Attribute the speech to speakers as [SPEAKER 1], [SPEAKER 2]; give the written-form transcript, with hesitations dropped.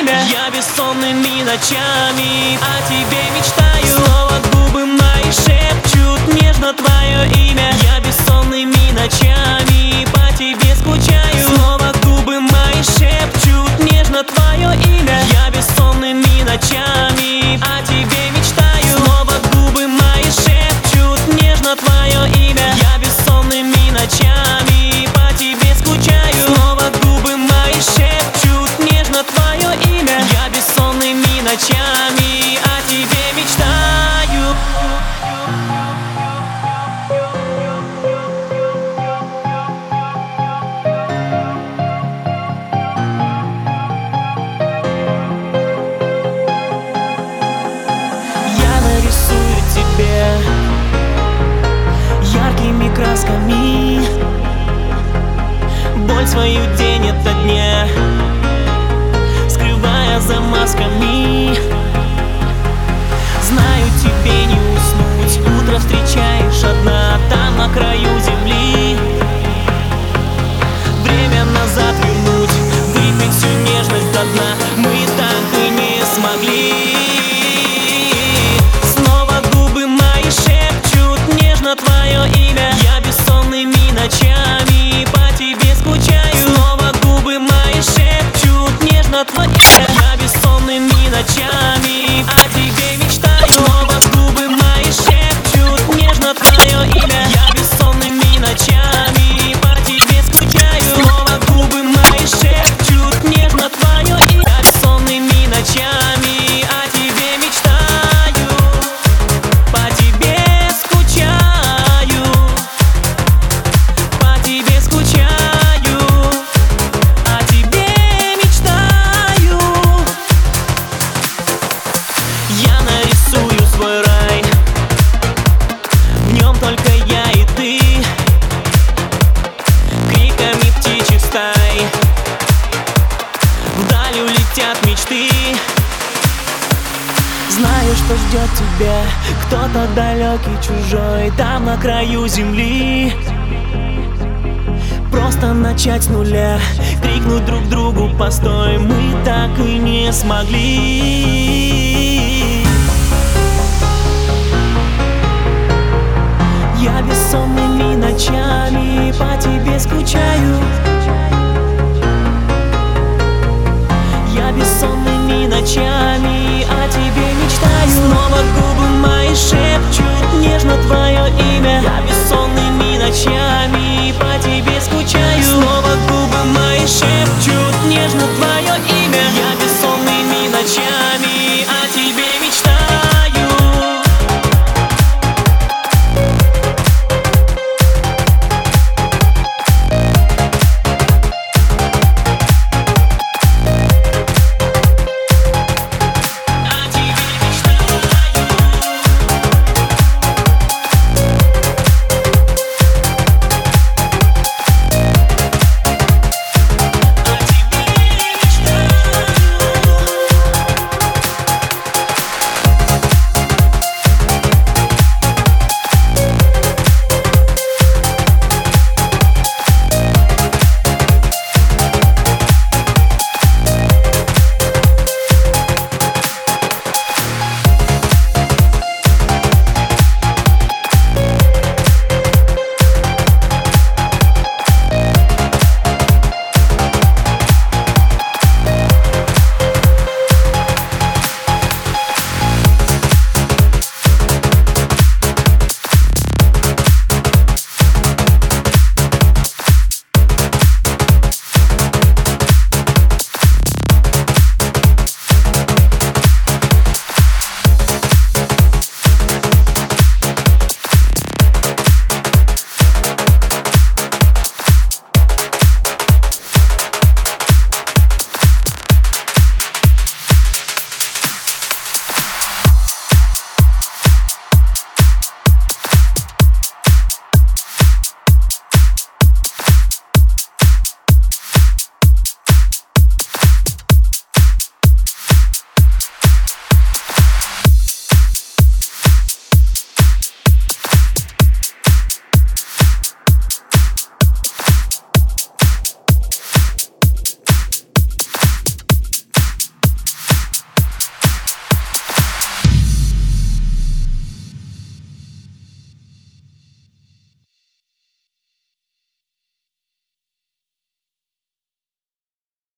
[SPEAKER 1] имя. Я бессонными ночами о тебе мечтаю. Снова губы мои шепчут нежно твое имя. Я бессонными ночами по тебе скучаю. Снова губы мои шепчут нежно твое имя. Я бессонными ночами о тебе мечтаю. Снова губы мои шепчут нежно твое имя. Я бессонными ночами по тебе скучаю. Снова губы мои шепчут нежно твое имя. Я бессонными ночами о тебе мечтаю. Я нарисую тебе яркими красками боль свою день ото дня, скрывая за масками. Знаю, тебе не уснуть, утро встречаешь одна там на краю земли. Время назад вернуть, выпить всю нежность до дна мы так и не смогли. Снова губы мои шепчут нежно твое имя. Я бессонными ночами по тебе скучаю. Снова губы мои шепчут нежно твое имя. Я бессонными ночами о тебе мечтаю. Снова губы мои шепчут нежно твое имя. Я бессонными ночами по тебе скучаю. Снова губы мои шепчут нежно твое имя. Я бессонными ночами о тебе мечтаю. По тебе скучаю. По тебе скучаю. О тебе мечтаю. Я нарисую свой рай, в нем только я и ты, криками птичьих стай вдаль улетят мечты. Знаю, что ждет тебя кто-то далекий, чужой, там на краю земли. Просто начать с нуля, крикнуть друг другу постой, мы так и не смогли. Я бессонными ночами по тебе скучаю. Я бессонными ночами о тебе мечтаю. Снова губы мои шепчут нежно твое имя. Я бессонными ночами